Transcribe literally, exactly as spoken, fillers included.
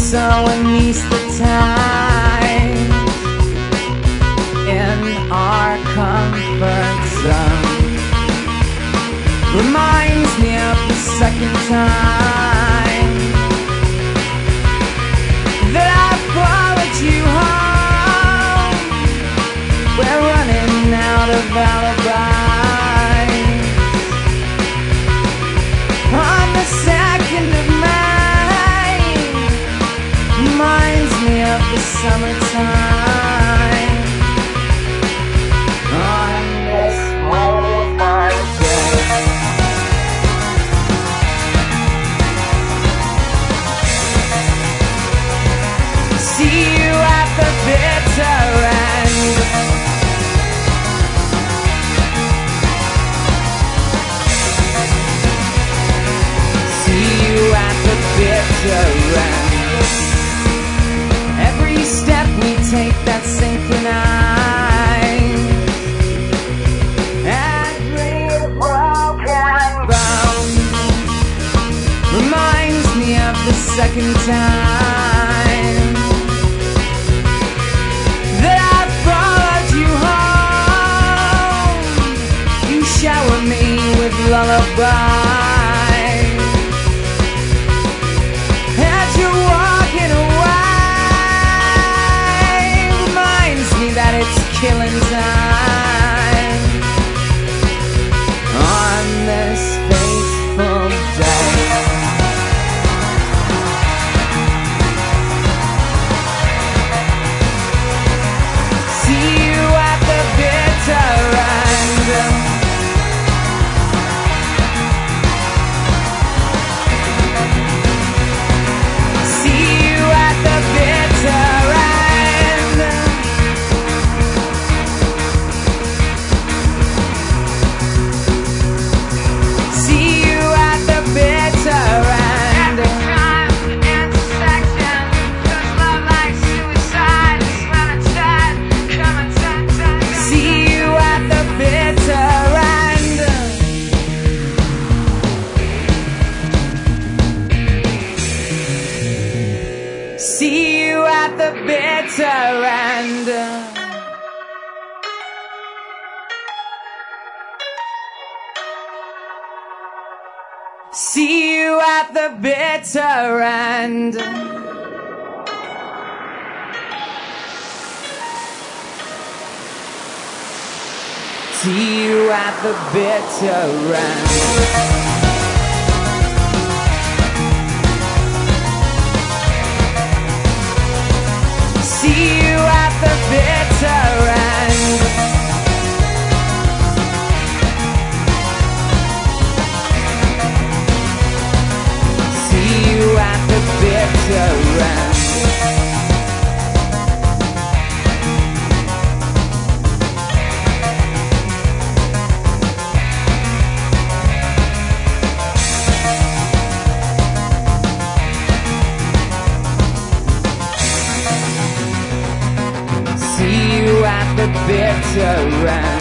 so anesthetized in our comfort zone. Reminds me of the second time that I followed you home. We're running out of alibis on the second of May. Reminds me of the summertime on this wonderful day. See you at the bitter end. See you at the bitter end. Every step we take that's synchronized, every broken bone reminds me of the second time that I followed you home. You shower me with lullabies as you're walking away. Reminds me that it's killing time on this fateful day. See you at the bitter end. See you at the bitter end. See you at the bitter end. See you at the bitter end. See you at the bitter end. See you at the bitter end. See you at the bitter end. See you at the bitter end. See you at the bitter end. See you at the bitter end.